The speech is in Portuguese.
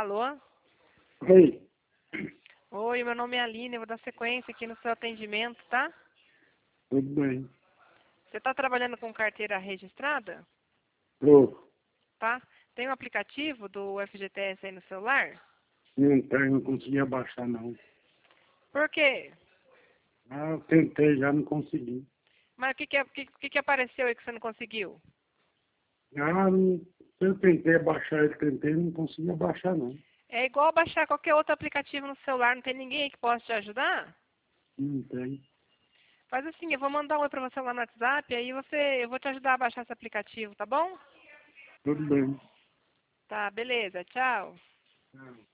Alô? Oi, Oi, meu nome é Aline, eu vou dar sequência aqui no seu atendimento, tá? tudo bem? Você está trabalhando com carteira registrada? Tô. Tá? Tem um aplicativo do FGTS aí no celular? Não tem, não consegui baixar não. Por quê? Ah, eu tentei, já não consegui. Mas o que apareceu aí que você não conseguiu? Eu tentei baixar, não consegui baixar não. É igual baixar qualquer outro aplicativo no celular, não tem ninguém aí que possa te ajudar? Não tem. Faz assim, eu vou mandar um oi pra você lá no WhatsApp, aí eu vou te ajudar a baixar esse aplicativo, tá bom? Tudo bem. Tá, beleza, tchau. Tchau.